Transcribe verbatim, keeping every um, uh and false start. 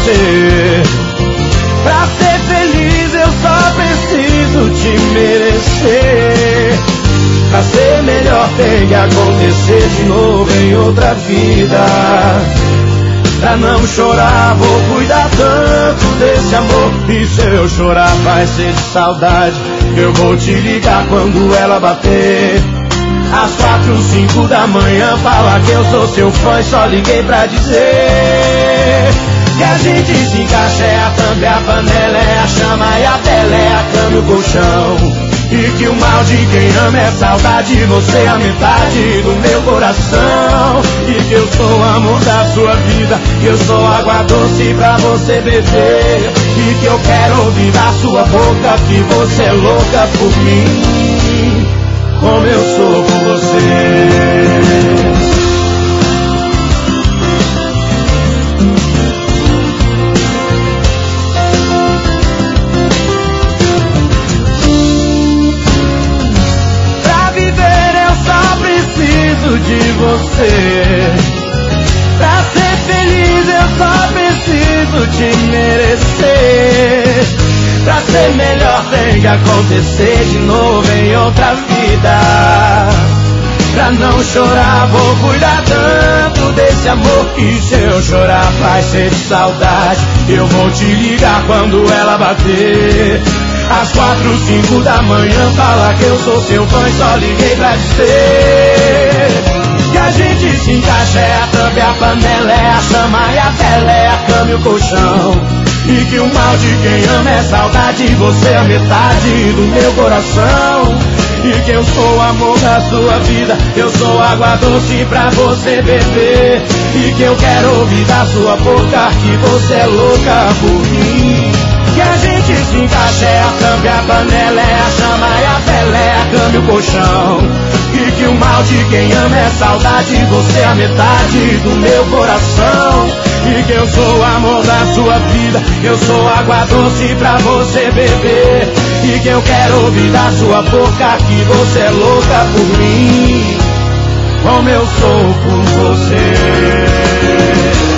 você. Pra ser feliz eu só preciso te merecer. Pra ser melhor tem que acontecer de novo em outra vida. Pra não chorar vou cuidar tanto desse amor. E se eu chorar vai ser de saudade. Eu vou te ligar quando ela bater. Às quatro, cinco da manhã falar que eu sou seu fã e só liguei pra dizer que a gente se encaixa, é a thumb, a panela, é a chama e a tela, é a cama e o colchão. E que o mal de quem ama é saudade, você é a metade do meu coração. E que eu sou o amor da sua vida, que eu sou água doce pra você beber. E que eu quero ouvir da sua boca que você é louca por mim, como eu sou por você. De você, pra ser feliz eu só preciso te merecer. Pra ser melhor tem que acontecer de novo em outra vida. Pra não chorar vou cuidar tanto desse amor. E se eu chorar vai ser de saudade. Eu vou te ligar quando ela bater. Às quatro, cinco da manhã falar que eu sou seu fã e só liguei pra dizer que a gente se encaixa, é a thumb, a panela, é a chama e a vela, é a cama e o colchão. E que o mal de quem ama é saudade, você é a metade do meu coração. E que eu sou o amor da sua vida, eu sou água doce pra você beber. E que eu quero ouvir da sua boca que você é louca por mim. Que a gente se encaixa, é a thumb, a panela, é a chama e a vela, é a cama e o colchão. E que o mal de quem ama é saudade, você é a metade do meu coração. E que eu sou o amor da sua vida, eu sou água doce pra você beber. E que eu quero ouvir da sua boca que você é louca por mim, como eu sou por você.